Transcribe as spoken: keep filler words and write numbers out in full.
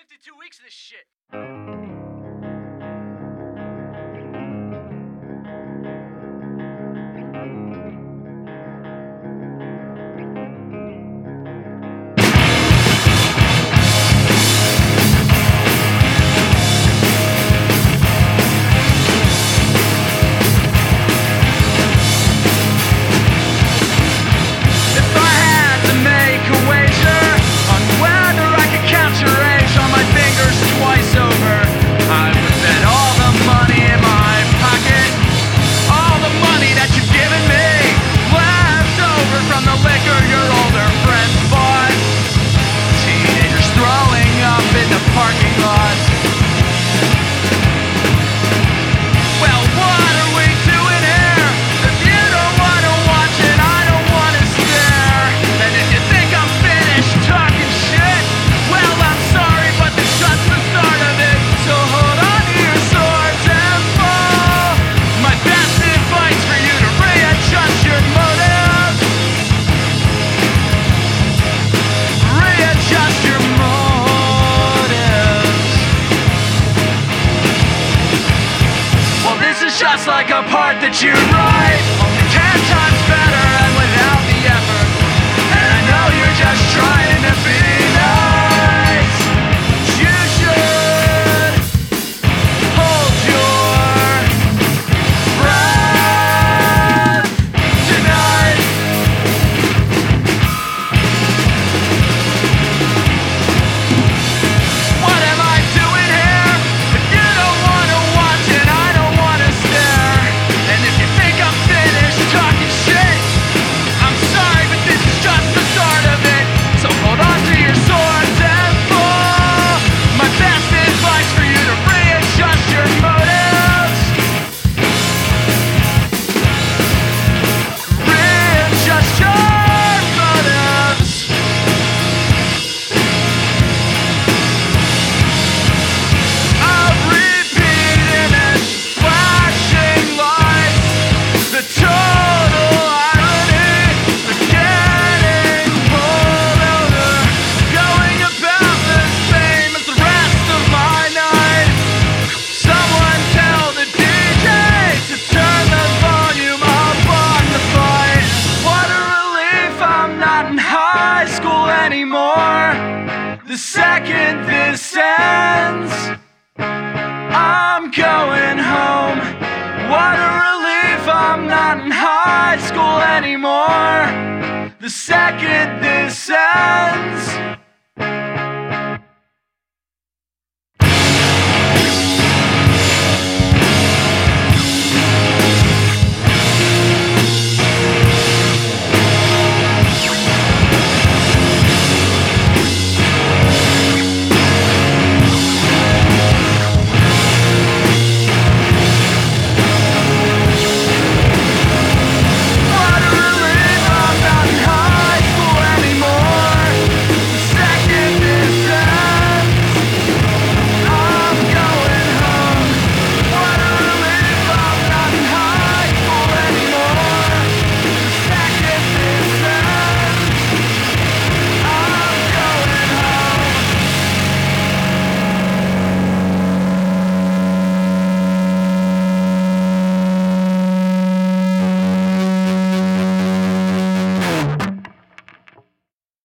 fifty-two weeks of this shit. Just like a part that you write, only ten times better and without the effort. And I know you're just trying to be nice. You should hold your breath tonight. What am I doing here? If you don't want to watch it, I don't want to stare. And if you think I'm finished talking shit, I'm sorry, but this is just the start of it. So hold on to your swords and fall. My best advice for you to readjust your motives. Readjust your motives. A repeat image, flashing lights, the total irony, the getting pulled over, going about the same as the rest of my night. Someone tell the D J to turn the volume up on the fight. What a relief I'm not in high school anymore. The second this ends, I'm going home. What a relief I'm not in high school anymore. The second this ends.